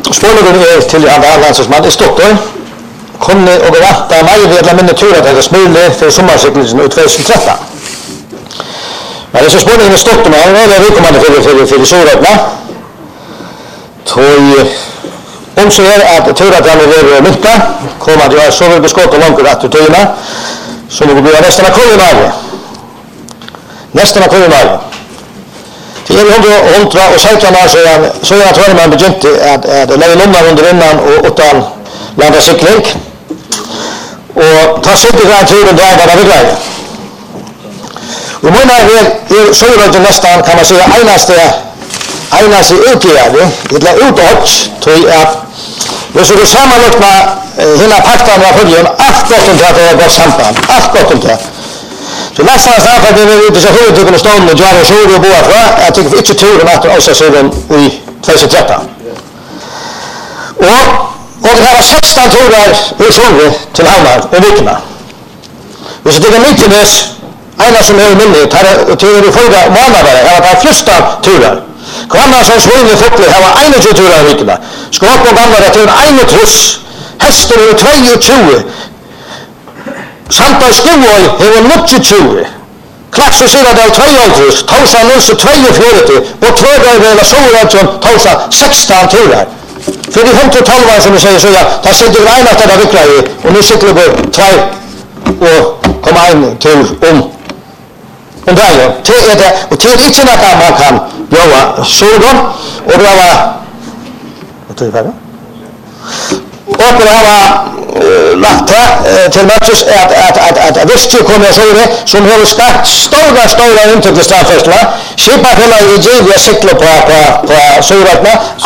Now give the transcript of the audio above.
Spårlagen till andra landslagsman Stockholm. Kunne och vänta mig eller minne tur att det smule för sommarcykeln ut 2013. Men det så spårlagen i Stockholm är väl rekommendad för Söröpna. Tog så är att tur att han är mycket kommer att göra så väl beskott och långt att uttöna som det blir nästan kvar nästan kvar. Till 116 år så jag tror man begynte att lägga nummer under innan och utan landa cykling och ta sig till turen där var det grej. Och många är så att nästan kan man säga einaste utgärder eller utåt tror att det så det sammanlagda hela pakten var följande afton till att det var samband afton till. Så nästan så att det är så hur det kommer stå med Jaro Shore och Boa jag tycker inte turen att också så i 2013. Och det här var 16 turer i Shore till Hamar och Vikna. Och så det är Mykonos ena som är minnet här till förra månader här var första turer. Kvanna som svung i fotboll här var 21 turer i Vikna. Skåp och gamla till 21 hästar och 22. Samtal Skovoy har 22. Klax och Sida del 22. Tausa Nils 42. Och tvådagar eller Solrödsson Tausa 16 turer. För det 112 som vi säger så ta sitter vi ena att det vikrar i. Och nu cyklar vi 2 och kommer in till om dagen. Till är det och till inte när man kan göra sådan och det var vad tror jag och det var lagt till matches att visst kommer så det som har skatt stora intäkter straffärsla skipa hela i GV cykla på Söröpna